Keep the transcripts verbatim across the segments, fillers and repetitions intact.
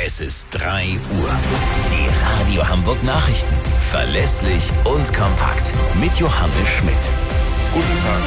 Es ist drei Uhr. Die Radio Hamburg Nachrichten. Verlässlich und kompakt. Mit Johannes Schmidt. Guten Tag.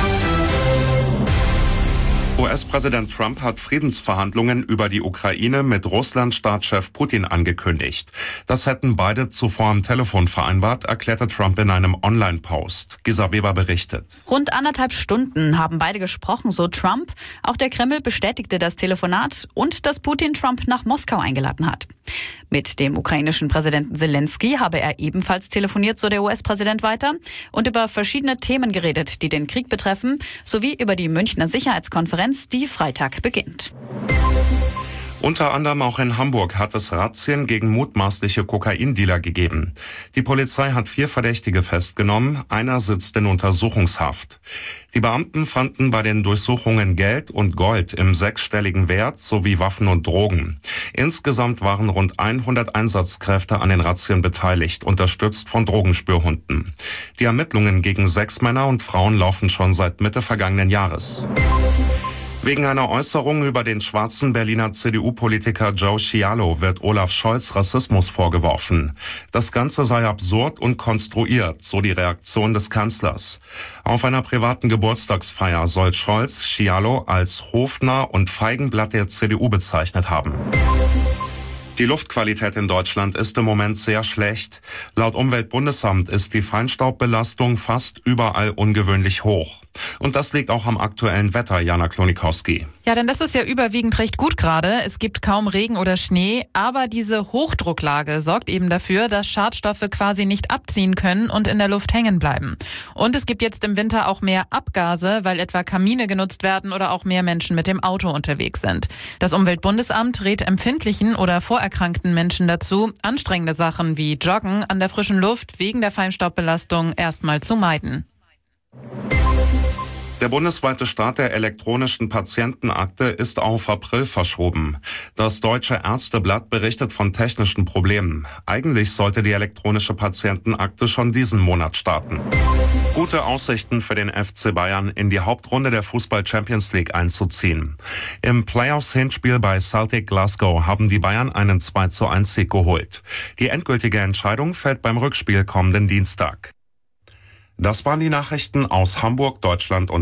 U S-Präsident Trump hat Friedensverhandlungen über die Ukraine mit Russland-Staatschef Putin angekündigt. Das hätten beide zuvor am Telefon vereinbart, erklärte Trump in einem Online-Post. Gisa Weber berichtet. Rund anderthalb Stunden haben beide gesprochen, so Trump. Auch der Kreml bestätigte das Telefonat und dass Putin Trump nach Moskau eingeladen hat. Mit dem ukrainischen Präsidenten Zelensky habe er ebenfalls telefoniert, so der U S-Präsident weiter, und über verschiedene Themen geredet, die den Krieg betreffen, sowie über die Münchner Sicherheitskonferenz, die Freitag beginnt. Unter anderem auch in Hamburg hat es Razzien gegen mutmaßliche Kokaindealer gegeben. Die Polizei hat vier Verdächtige festgenommen, einer sitzt in Untersuchungshaft. Die Beamten fanden bei den Durchsuchungen Geld und Gold im sechsstelligen Wert sowie Waffen und Drogen. Insgesamt waren rund hundert Einsatzkräfte an den Razzien beteiligt, unterstützt von Drogenspürhunden. Die Ermittlungen gegen sechs Männer und Frauen laufen schon seit Mitte vergangenen Jahres. Wegen einer Äußerung über den schwarzen Berliner C D U-Politiker Joe Scialo wird Olaf Scholz Rassismus vorgeworfen. Das Ganze sei absurd und konstruiert, so die Reaktion des Kanzlers. Auf einer privaten Geburtstagsfeier soll Scholz Scialo als Hofnarr und Feigenblatt der C D U bezeichnet haben. Die Luftqualität in Deutschland ist im Moment sehr schlecht. Laut Umweltbundesamt ist die Feinstaubbelastung fast überall ungewöhnlich hoch. Und das liegt auch am aktuellen Wetter, Jana Klonikowski. Ja, denn das ist ja überwiegend recht gut gerade. Es gibt kaum Regen oder Schnee, aber diese Hochdrucklage sorgt eben dafür, dass Schadstoffe quasi nicht abziehen können und in der Luft hängen bleiben. Und es gibt jetzt im Winter auch mehr Abgase, weil etwa Kamine genutzt werden oder auch mehr Menschen mit dem Auto unterwegs sind. Das Umweltbundesamt rät empfindlichen oder vorerkrankten Menschen dazu, anstrengende Sachen wie Joggen an der frischen Luft wegen der Feinstaubbelastung erstmal zu meiden. Der bundesweite Start der elektronischen Patientenakte ist auf April verschoben. Das Deutsche Ärzteblatt berichtet von technischen Problemen. Eigentlich sollte die elektronische Patientenakte schon diesen Monat starten. Gute Aussichten für den F C Bayern, in die Hauptrunde der Fußball-Champions League einzuziehen. Im Playoffs-Hinspiel bei Celtic Glasgow haben die Bayern einen zwei zu eins Sieg geholt. Die endgültige Entscheidung fällt beim Rückspiel kommenden Dienstag. Das waren die Nachrichten aus Hamburg, Deutschland und